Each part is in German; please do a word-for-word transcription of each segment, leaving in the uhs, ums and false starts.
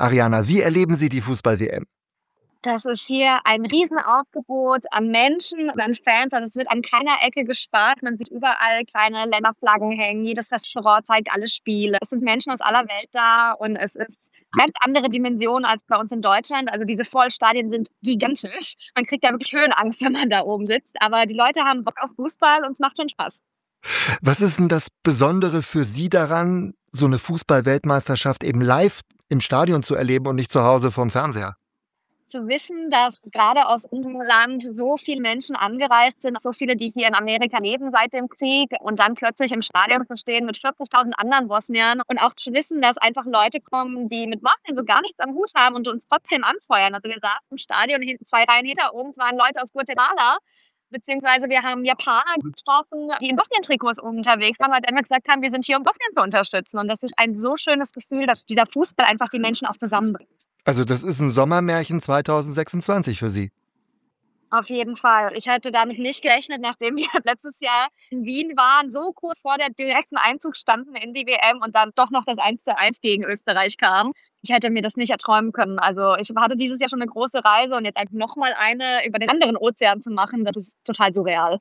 Ariana, wie erleben Sie die Fußball-W M? Das ist hier ein Riesenaufgebot an Menschen und an Fans. Also es wird an keiner Ecke gespart. Man sieht überall kleine Länderflaggen hängen. Jedes Restaurant zeigt alle Spiele. Es sind Menschen aus aller Welt da und es ist ganz andere Dimensionen als bei uns in Deutschland. Also diese Vollstadien sind gigantisch. Man kriegt da wirklich Höhenangst, wenn man da oben sitzt. Aber die Leute haben Bock auf Fußball und es macht schon Spaß. Was ist denn das Besondere für Sie daran, so eine Fußball-Weltmeisterschaft eben live im Stadion zu erleben und nicht zu Hause vorm Fernseher? Zu wissen, dass gerade aus unserem Land so viele Menschen angereist sind, so viele, die hier in Amerika leben seit dem Krieg und dann plötzlich im Stadion zu stehen mit vierzigtausend anderen Bosniern und auch zu wissen, dass einfach Leute kommen, die mit Bosnien so gar nichts am Hut haben und uns trotzdem anfeuern. Also wir saßen im Stadion, hinten zwei Reihen hinter uns waren Leute aus Guatemala, beziehungsweise wir haben Japaner getroffen, die in Bosnien-Trikots unterwegs waren, weil wir immer gesagt haben, wir sind hier, um Bosnien zu unterstützen. Und das ist ein so schönes Gefühl, dass dieser Fußball einfach die Menschen auch zusammenbringt. Also das ist ein Sommermärchen zweitausendsechsundzwanzig für Sie. Auf jeden Fall. Ich hätte damit nicht gerechnet, nachdem wir letztes Jahr in Wien waren, so kurz vor der direkten Einzug standen in die W M und dann doch noch das eins zu eins gegen Österreich kam. Ich hätte mir das nicht erträumen können. Also ich hatte dieses Jahr schon eine große Reise und jetzt einfach nochmal eine über den anderen Ozean zu machen, das ist total surreal.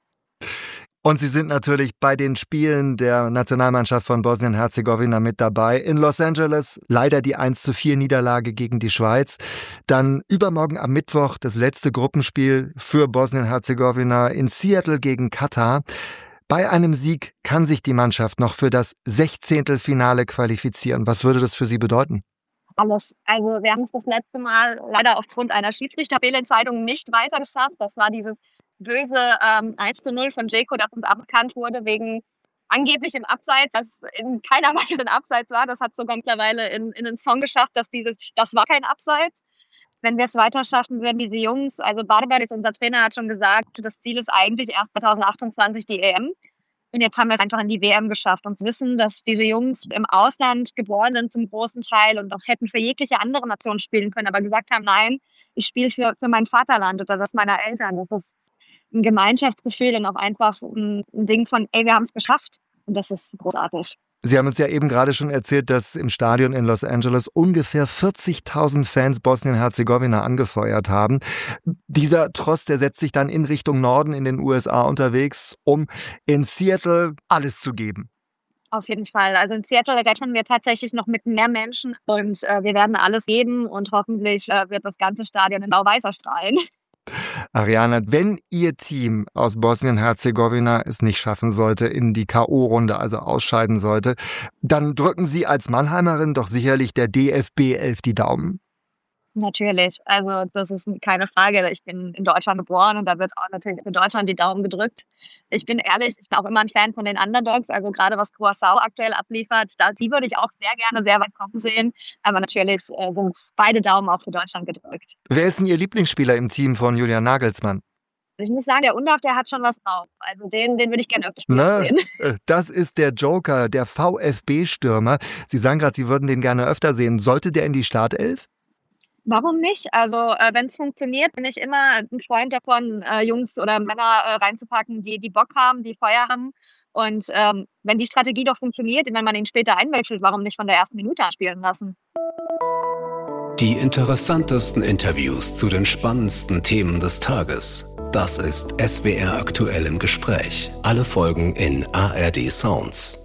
Und Sie sind natürlich bei den Spielen der Nationalmannschaft von Bosnien-Herzegowina mit dabei. In Los Angeles leider die eins zu vier Niederlage gegen die Schweiz. Dann übermorgen am Mittwoch das letzte Gruppenspiel für Bosnien-Herzegowina in Seattle gegen Katar. Bei einem Sieg kann sich die Mannschaft noch für das Sechzehntelfinale qualifizieren. Was würde das für Sie bedeuten? Alles. Also wir haben es das letzte Mal leider aufgrund einer Schiedsrichterfehlentscheidung nicht weiter geschafft. Das war dieses böse ähm, eins zu null von Dzeko, das uns aberkannt wurde wegen angeblichem Abseits, das in keiner Weise ein Abseits war. Das hat sogar mittlerweile in, in einen Song geschafft, dass dieses, das war kein Abseits. Wenn wir es weiter schaffen würden, diese Jungs, also Barbaris, unser Trainer, hat schon gesagt, das Ziel ist eigentlich erst zweitausendachtundzwanzig die E M. Und jetzt haben wir es einfach in die W M geschafft. Und wissen, dass diese Jungs im Ausland geboren sind zum großen Teil und auch hätten für jegliche andere Nation spielen können, aber gesagt haben, nein, ich spiele für, für mein Vaterland oder das meiner Eltern. Das ist ein Gemeinschaftsgefühl und auch einfach ein, ein Ding von, ey, wir haben es geschafft. Und das ist großartig. Sie haben uns ja eben gerade schon erzählt, dass im Stadion in Los Angeles ungefähr vierzigtausend Fans Bosnien-Herzegowina angefeuert haben. Dieser Tross, der setzt sich dann in Richtung Norden in den U S A unterwegs, um in Seattle alles zu geben. Auf jeden Fall. Also in Seattle rechnen wir tatsächlich noch mit mehr Menschen und äh, wir werden alles geben und hoffentlich äh, wird das ganze Stadion in blau-weiß erstrahlen. Ariana, wenn Ihr Team aus Bosnien-Herzegowina es nicht schaffen sollte, in die K O-Runde, also ausscheiden sollte, dann drücken Sie als Mannheimerin doch sicherlich der D F B elf die Daumen. Natürlich, also das ist keine Frage. Ich bin in Deutschland geboren und da wird auch natürlich für Deutschland die Daumen gedrückt. Ich bin ehrlich, ich bin auch immer ein Fan von den Underdogs, also gerade was Curaçao aktuell abliefert, da, die würde ich auch sehr gerne sehr weit kommen sehen. Aber natürlich äh, sind beide Daumen auch für Deutschland gedrückt. Wer ist denn Ihr Lieblingsspieler im Team von Julian Nagelsmann? Ich muss sagen, der Undorf, der hat schon was drauf. Also den, den würde ich gerne öfter spielen sehen. Das ist der Joker, der VfB-Stürmer. Sie sagen gerade, Sie würden den gerne öfter sehen. Sollte der in die Startelf? Warum nicht? Also äh, wenn es funktioniert, bin ich immer ein Freund davon, äh, Jungs oder Männer äh, reinzupacken, die die Bock haben, die Feuer haben. Und ähm, wenn die Strategie doch funktioniert, wenn man ihn später einwechselt, warum nicht von der ersten Minute an spielen lassen? Die interessantesten Interviews zu den spannendsten Themen des Tages. Das ist S W R aktuell im Gespräch. Alle Folgen in A R D Sounds.